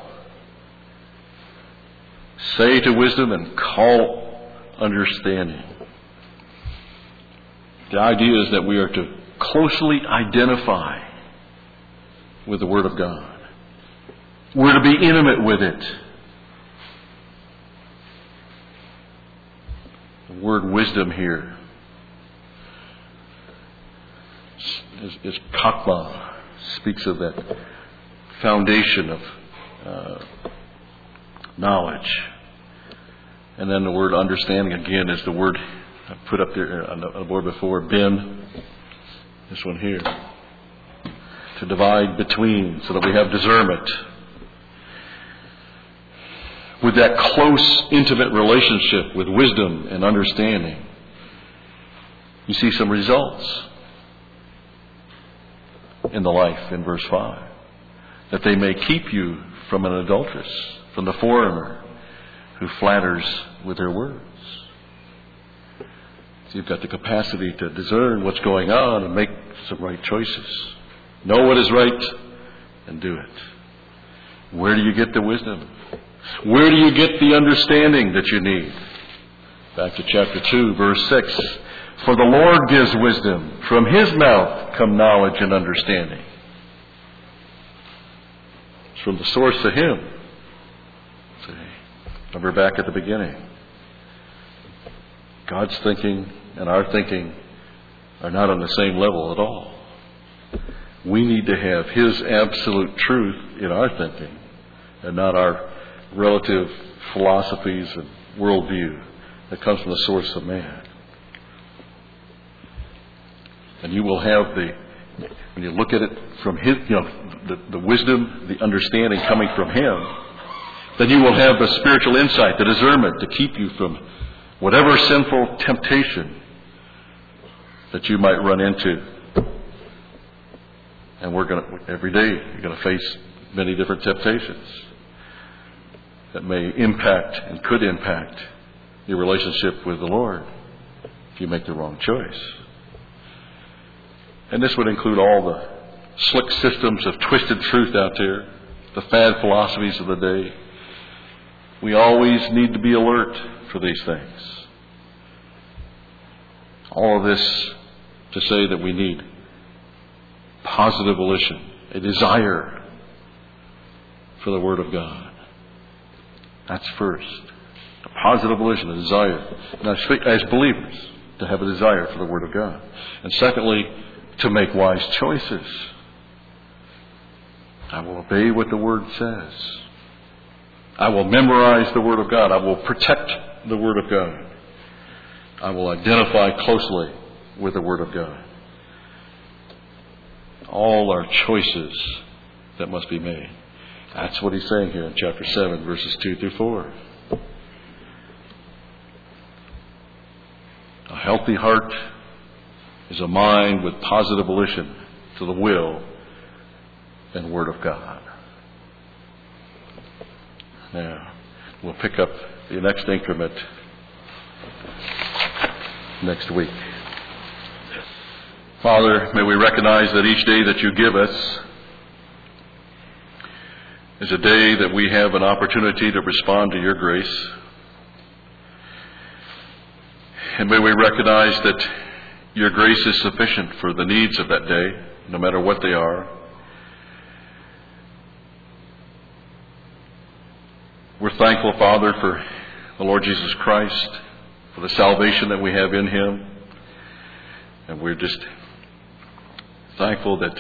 Say to wisdom and call understanding. The idea is that we are to closely identify with the Word of God. We're to be intimate with it. The word wisdom here is kakma, speaks of that foundation of knowledge. And then the word understanding again is the word I put up there on the board before, bin, this one here, to divide between so that we have discernment. With that close, intimate relationship with wisdom and understanding, you see some results in the life in verse 5. That they may keep you from an adulteress, from the foreigner who flatters with her words. So you've got the capacity to discern what's going on and make some right choices. Know what is right and do it. Where do you get the wisdom? Where do you get the understanding that you need? Back to chapter 2, verse 6. For the Lord gives wisdom. From His mouth come knowledge and understanding. It's from the source of Him. See, remember back at the beginning. God's thinking and our thinking are not on the same level at all. We need to have His absolute truth in our thinking and not our relative philosophies and worldview that comes from the source of man. And you will have when you look at it from His, the wisdom, the understanding coming from Him, then you will have the spiritual insight, the discernment to keep you from whatever sinful temptation that you might run into. And every day you're going to face many different temptations that may impact and could impact your relationship with the Lord if you make the wrong choice. And this would include all the slick systems of twisted truth out there, the fad philosophies of the day. We always need to be alert for these things. All of this to say that we need positive volition, a desire for the Word of God. That's first. A positive volition, a desire. Now, as believers, to have a desire for the Word of God. And secondly, to make wise choices. I will obey what the Word says. I will memorize the Word of God. I will protect the Word of God. I will identify closely with the Word of God. All are choices that must be made. That's what he's saying here in chapter 7, verses 2 through 4. A healthy heart is a mind with positive volition to the will and Word of God. Now, we'll pick up the next increment next week. Father, may we recognize that each day that you give us is a day that we have an opportunity to respond to your grace. And may we recognize that your grace is sufficient for the needs of that day, no matter what they are. We're thankful, Father, for the Lord Jesus Christ, for the salvation that we have in Him. And we're just thankful that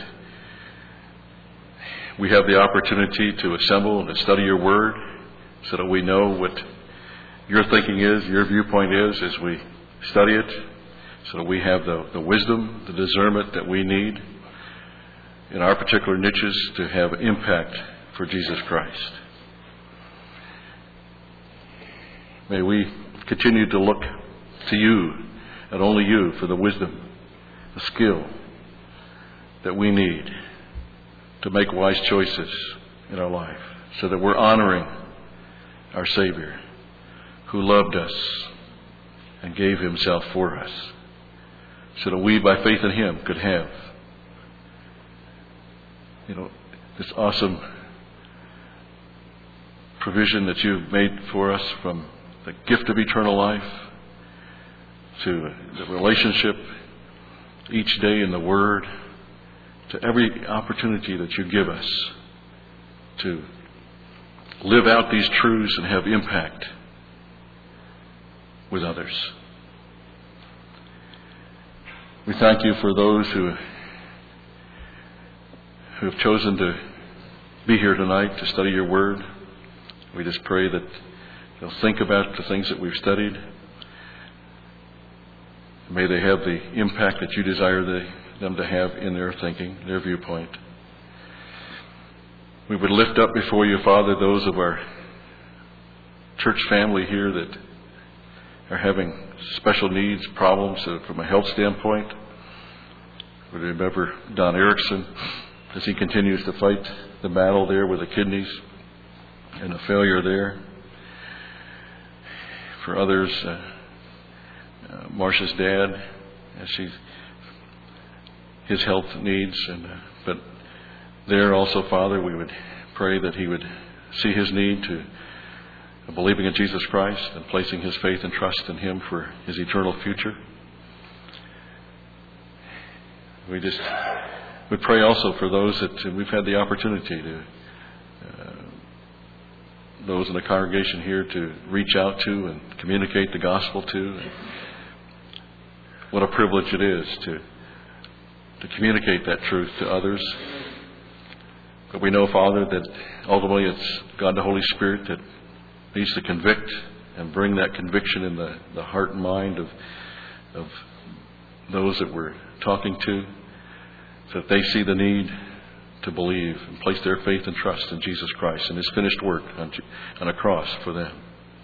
we have the opportunity to assemble and to study your Word so that we know what your thinking is, your viewpoint is as we study it, so that we have the wisdom, the discernment that we need in our particular niches to have impact for Jesus Christ. May we continue to look to you and only you for the wisdom, the skill that we need to make wise choices in our life so that we're honoring our Savior who loved us and gave Himself for us so that we, by faith in Him, could have this awesome provision that you've made for us, from the gift of eternal life to the relationship each day in the Word, to every opportunity that you give us to live out these truths and have impact with others. We thank you for those who have chosen to be here tonight to study your Word. We just pray that they'll think about the things that we've studied. May they have the impact that you desire them to have in their thinking, their viewpoint. We would lift up before you, Father, those of our church family here that are having special needs, problems from a health standpoint. We remember Don Erickson as he continues to fight the battle there with the kidneys and the failure there. For others, Marcia's dad, as his health needs, but there also, Father, we would pray that he would see his need to believing in Jesus Christ and placing his faith and trust in Him for his eternal future. We pray also for those that we've had the opportunity to, those in the congregation here, to reach out to and communicate the gospel to. what a privilege it is to communicate that truth to others. But we know, Father, that ultimately it's God the Holy Spirit that needs to convict and bring that conviction in the heart and mind of those that we're talking to, so that they see the need to believe and place their faith and trust in Jesus Christ and His finished work on a cross for them.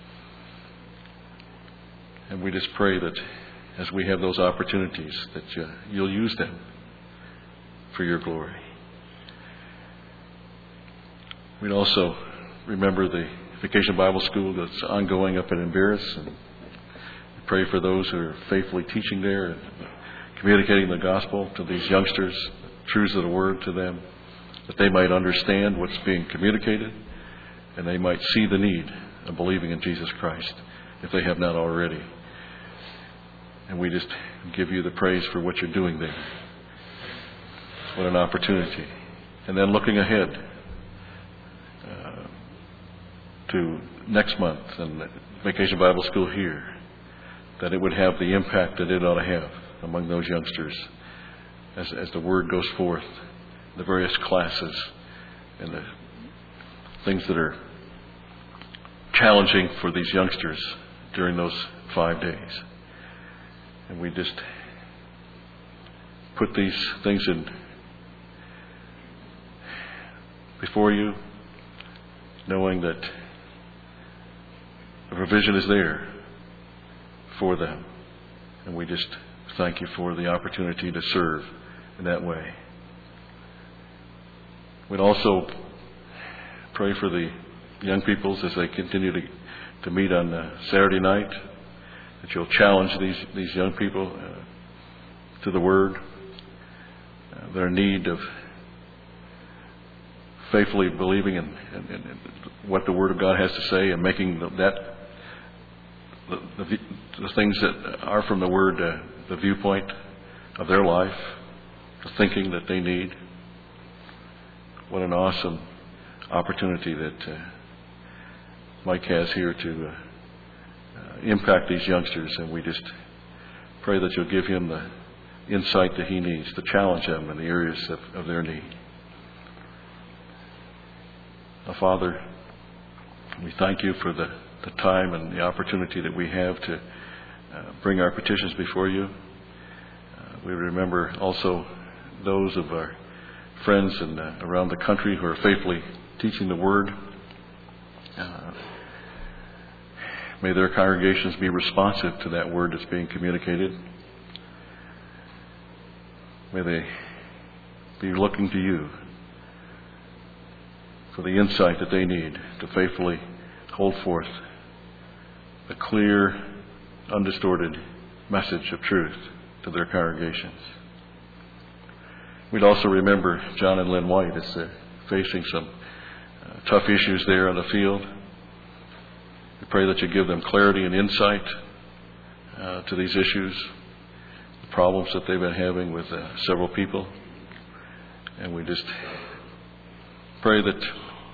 And we just pray that as we have those opportunities, that you'll use them for your glory. We'd also remember the Vacation Bible School that's ongoing up at Embarrass, and pray for those who are faithfully teaching there and communicating the gospel to these youngsters, truths of the Word to them, that they might understand what's being communicated and they might see the need of believing in Jesus Christ if they have not already. And we just give you the praise for what you're doing there. What an opportunity. And then looking ahead to next month and Vacation Bible School here, that it would have the impact that it ought to have among those youngsters as the Word goes forth, the various classes and the things that are challenging for these youngsters during those 5 days. And we just put these things in before you, knowing that the provision is there for them. And we just thank you for the opportunity to serve in that way. We'd also pray for the young peoples as they continue to meet on Saturday night, that you'll challenge these young people to the Word, their need of faithfully believing in what the Word of God has to say, and making the things that are from the Word the viewpoint of their life, the thinking that they need. What an awesome opportunity that Mike has here to impact these youngsters, and we just pray that you'll give him the insight that he needs to challenge them in the areas of their need. Now, Father, we thank you for the time and the opportunity that we have to bring our petitions before you. We remember also those of our friends around the country who are faithfully teaching the Word. May their congregations be responsive to that Word that's being communicated. May they be looking to you for the insight that they need to faithfully hold forth a clear, undistorted message of truth to their congregations. We'd also remember John and Lynn White as they're facing some tough issues there on the field. We pray that you give them clarity and insight to these issues, the problems that they've been having with several people. And we just pray that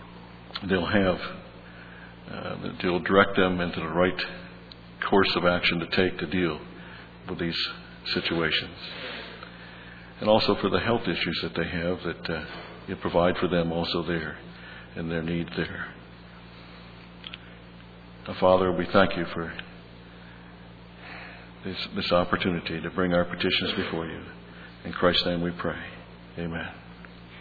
that you'll direct them into the right course of action to take to deal with these situations. And also for the health issues that they have, that you provide for them also there and their needs there. Now, Father, we thank you for this opportunity to bring our petitions before you. In Christ's name we pray. Amen.